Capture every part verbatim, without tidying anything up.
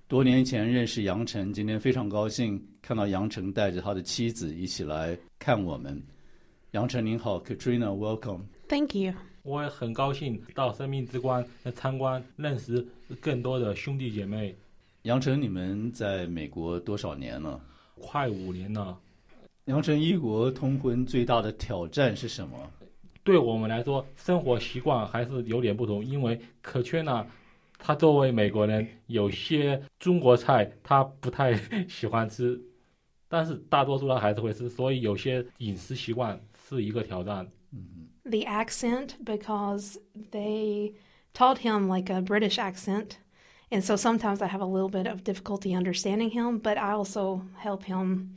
多年前认识杨晨，今天非常高兴看到杨晨带着他的妻子一起来看我们。杨晨您好 ，Katrina welcome。 Thank you。 我也很高兴到生命之光参观，认识更多的兄弟姐妹。 杨晨，你们在美国多少年了？ 快五年了。 杨晨，异国通婚最大的挑战是什么？ 对我们来说，生活习惯还是有点不同，因为可缺呢，他作为美国人，有些中国菜他不太喜欢吃，但是大多数人还是会吃，所以有些饮食习惯是一个挑战。 嗯 The accent, because they taught him like a British accent, and so sometimes I have a little bit of difficulty understanding him, but I also help him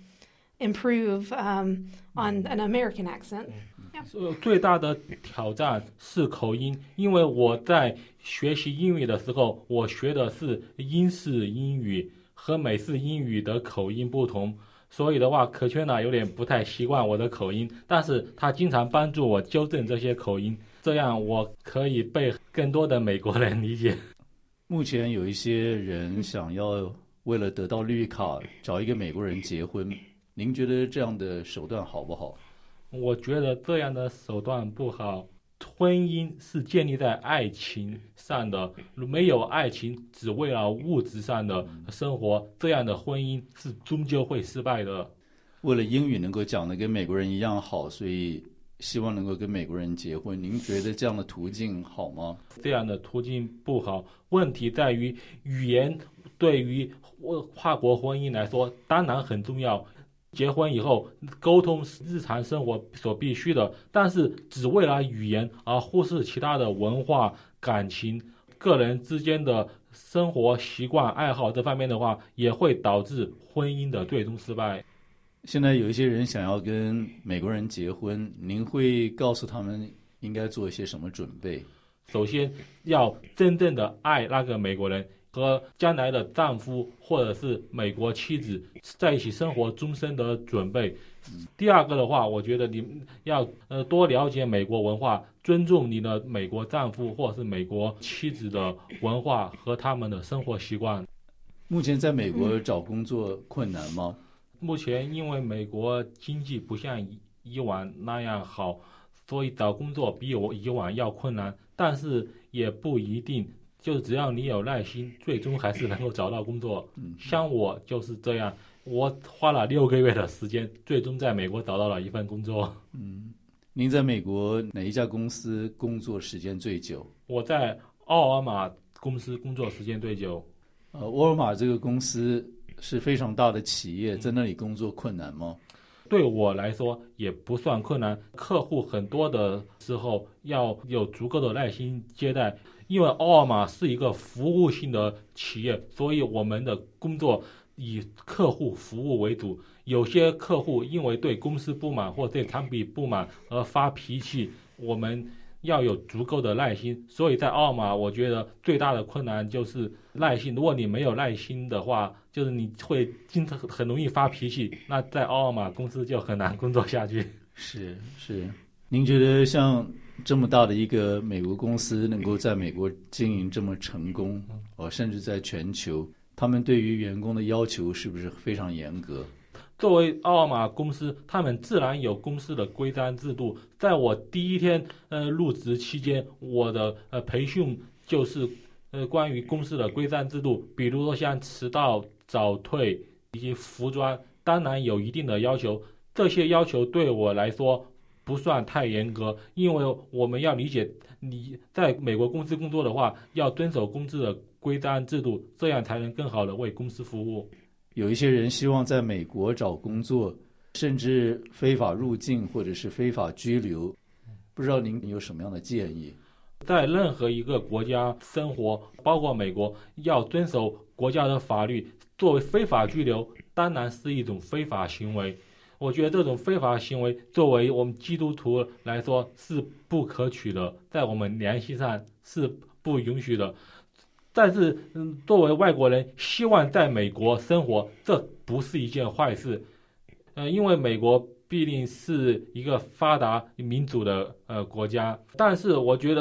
improve um, on an American accent. Yeah. 最大的挑战是口音，因为我在学习英语的时候，我学的是英式英语，和美式英语的口音不同，所以的话，可缺呢有点不太习惯我的口音，但是他经常帮助我纠正这些口音，这样我可以被更多的美国人理解。 目前有一些人想要为了得到绿卡找一个美国人结婚，您觉得这样的手段好不好？ 我觉得这样的手段不好。婚姻是建立在爱情上的，没有爱情只为了物质上的生活，这样的婚姻是终究会失败的。 为了英语能够讲得跟美国人一样好，所以希望能够跟美国人结婚，您觉得这样的途径好吗？ 这样的途径不好，问题在于语言对于跨国婚姻来说当然很重要，结婚以后沟通是日常生活所必须的，但是只为了语言而忽视其他的文化、感情、个人之间的生活习惯、爱好这方面的话，也会导致婚姻的最终失败。 现在有一些人想要跟美国人结婚，您会告诉他们应该做一些什么准备？ 首先要真正的爱那个美国人，和将来的丈夫或者是美国妻子在一起生活终身的准备。第二个的话，我觉得你要呃多了解美国文化，尊重你的美国丈夫或者是美国妻子的文化和他们的生活习惯。 目前在美国找工作困难吗？ 目前因为美国经济不像以往那样好，所以找工作比我以往要困难，但是也不一定，就只要你有耐心，最终还是能够找到工作。 嗯， 像我就是这样，我花了六个月的时间，最终在美国找到了一份工作。 嗯，您在美国哪一家公司工作时间最久？ 我在奥尔玛公司工作时间最久。 呃，沃尔玛这个公司是非常大的企业，在那里工作困难吗？ 对我来说也不算困难，客户很多的时候要有足够的耐心接待，因为奥尔玛是一个服务性的企业，所以我们的工作以客户服务为主。有些客户因为对公司不满或对产品不满而发脾气，我们要有足够的耐心。所以在奥尔玛，我觉得最大的困难就是耐心。如果你没有耐心的话，就是你会经常很容易发脾气，那在奥尔玛公司就很难工作下去。 是是，您觉得像这么大的一个美国公司能够在美国经营这么成功，哦，甚至在全球，他们对于员工的要求是不是非常严格？ 作为奥尔玛公司，他们自然有公司的规章制度。在我第一天呃入职期间，我的呃培训就是呃关于公司的规章制度，比如说像迟到、早退以及服装，当然有一定的要求。这些要求对我来说不算太严格，因为我们要理解你在美国公司工作的话，要遵守公司的规章制度，这样才能更好的为公司服务。 有一些人希望在美国找工作，甚至非法入境或者是非法居留，不知道您有什么样的建议？ 在任何一个国家生活，包括美国，要遵守国家的法律。作为非法拘留，当然是一种非法行为。我觉得这种非法行为，作为我们基督徒来说是不可取的，在我们良心上是不允许的。但是，嗯，作为外国人，希望在美国生活，这不是一件坏事。呃，因为美国毕竟是一个发达民主的呃国家，但是我觉得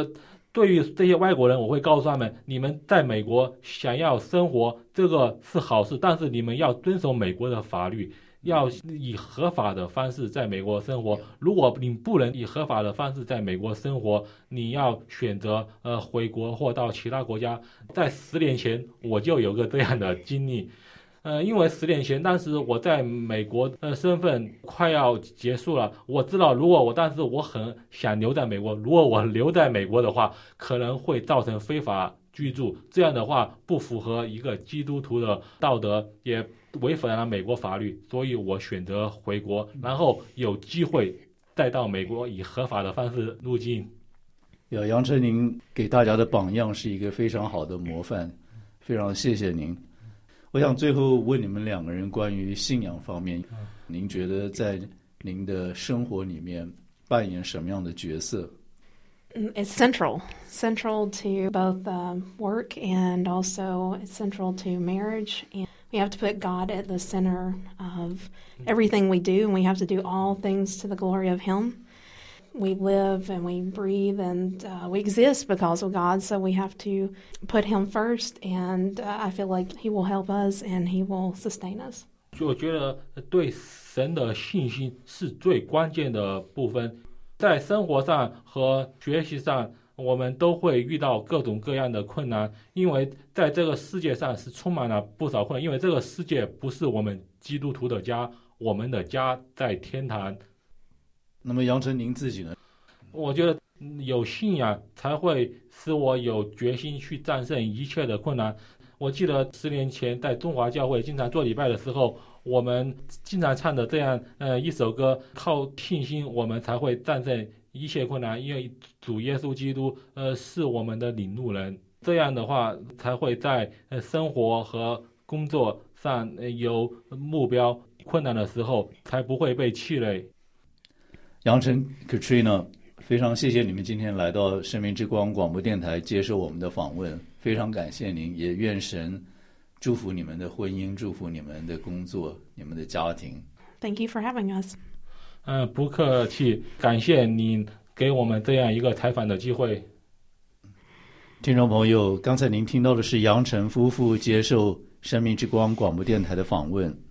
对于这些外国人，我会告诉他们，你们在美国想要生活，这个是好事，但是你们要遵守美国的法律，要以合法的方式在美国生活。如果你不能以合法的方式在美国生活，你要选择呃回国或到其他国家。在十年前我就有个这样的经历。呃，因为十年前，当时我在美国的身份快要结束了，我知道如果我当时我很想留在美国，如果我留在美国的话，可能会造成非法居住，这样的话不符合一个基督徒的道德，也违反了美国法律，所以我选择回国，然后有机会再到美国以合法的方式入境。 有杨晨，您给大家的榜样是一个非常好的模范，非常谢谢您。我想最后问你们两个人关于信仰方面，您觉得在您的生活里面扮演什么样的角色？ It's central, central to both uh, work and also it's central to marriage. And we have to put God at the center of everything we do, and we have to do all things to the glory of Him. We live and we breathe and uh, we exist because of God, so we have to put Him first, and uh, I feel like He will help us and He will sustain us. 我觉得对神的信心是最关键的部分。在生活上和学习上，我们都会遇到各种各样的困难，因为在这个世界上是充满了不少困难，因为这个世界不是我们基督徒的家，我们的家在天堂。 那么杨晨您自己呢？ 我觉得有信仰才会使我有决心去战胜一切的困难。我记得十年前在中华教会经常做礼拜的时候，我们经常唱的这样呃一首歌，靠信心我们才会战胜一切困难，因为主耶稣基督呃是我们的领路人。这样的话才会在呃生活和工作上呃有目标，困难的时候才不会被气馁。 杨晨 Katrina， 非常谢谢你们今天来到生命之光广播电台接受我们的访问，非常感谢您，也愿神祝福你们的婚姻，祝福你们的工作，你们的家庭。 Thank you for having us. 嗯、呃，不客气，感谢你给我们这样一个采访的机会。 听众朋友，刚才您听到的是杨晨夫妇接受生命之光广播电台的访问。